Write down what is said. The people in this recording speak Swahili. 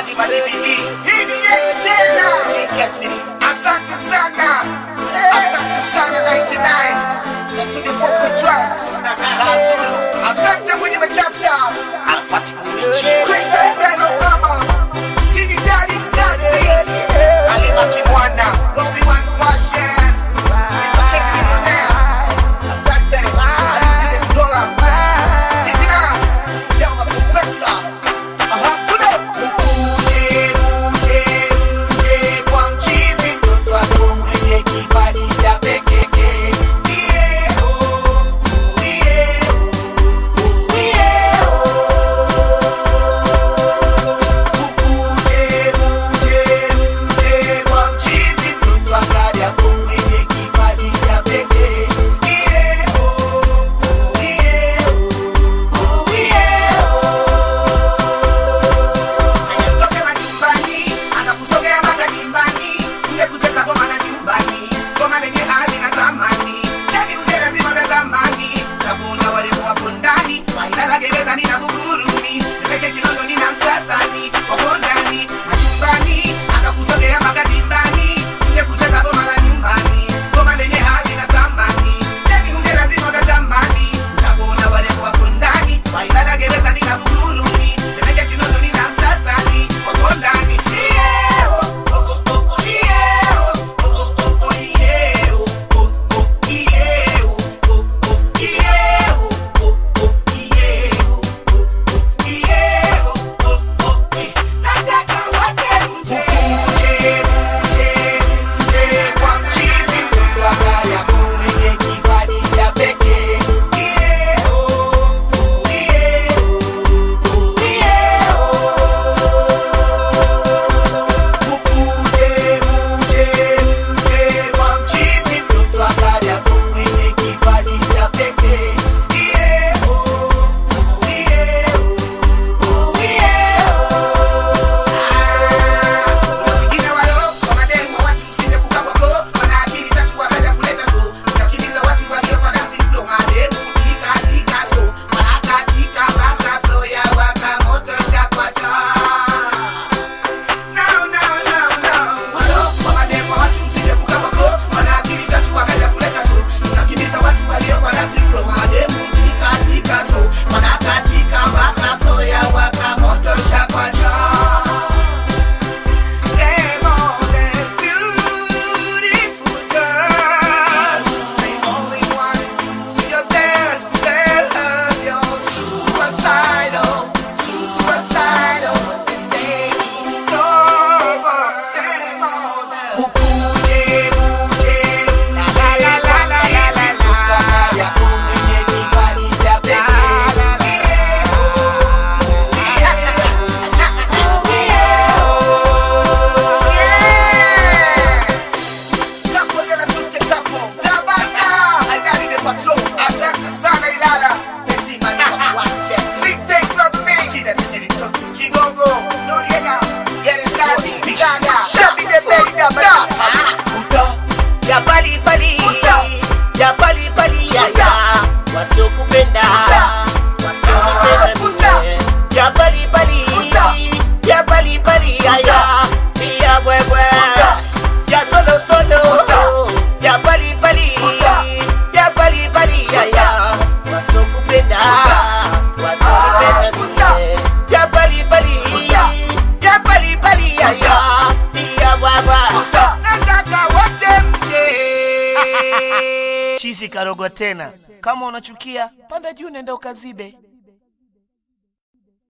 hadi ma-DVD. Hii ni yetu tena. Nikasiri. Asante sana. Asante sana 99. Studio 4.12. Zazulu. Asante mwenye machapta. Arafati Kumichi. Christian Ben Obama. Tini Daddy Mzazi. Alima Kimwana. Robbie One Fashion. Asante. Alizide Stola. Titina. Leo makupesa. Aha, tudo. Ukuje, uje, uje kwa mchizi. Mtoto wako mwenye kipaji cha pekee. Chizi Karogo tena. Kama unachukia, panda juu nenda ukazibe.